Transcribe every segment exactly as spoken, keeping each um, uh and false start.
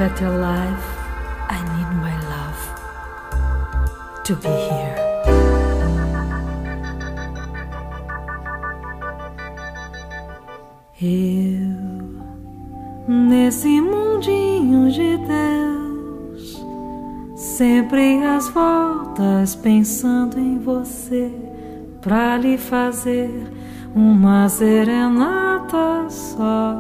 better life, I need my love to be here. Eu, nesse mundinho de Deus, sempre às voltas pensando em você, pra lhe fazer uma serenata só.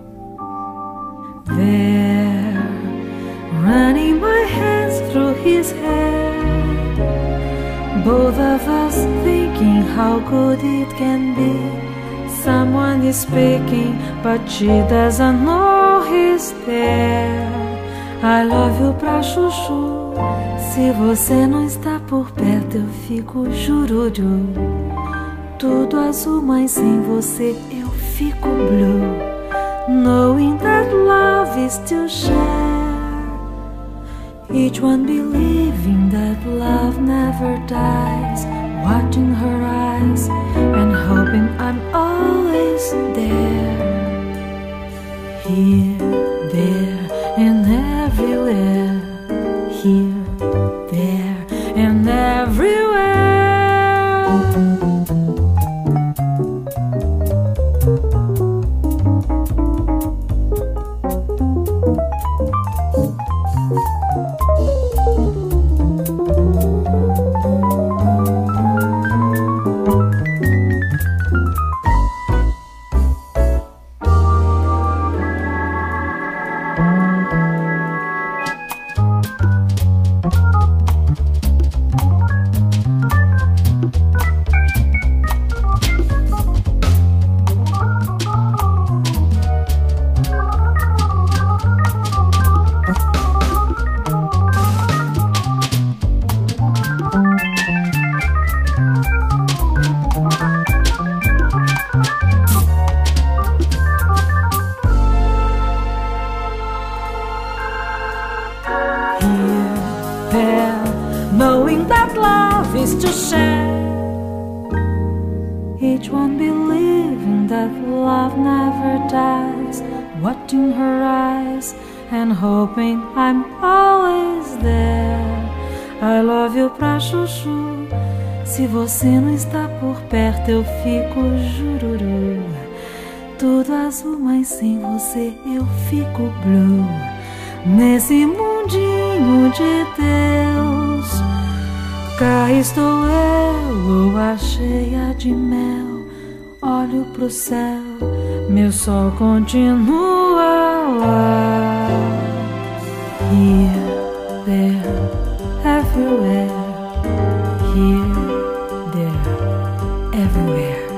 There, running my hands through his hair, both of us thinking how good it can be. Someone is speaking, but she doesn't know he's there. I love you pra chuchu. Se você não está por perto, eu fico jururu. Tudo azul, mas sem você eu fico blue. Knowing that love is to share, each one believing that love never dies. Watching her eyes and hoping I'm always there. Here, there, and everywhere. Here, there, and everywhere. Knowing that love is to share, each one believing that love never dies. Watching her eyes and hoping I'm always there. I love you pra chuchu. Se você não está por perto, eu fico jururu. Tudo azul, mas sem você eu fico blue. Nesse mundinho de Deus, cá estou eu, lua cheia de mel. Olho pro céu, meu sol continua lá. Here, there, everywhere. Here, there, everywhere.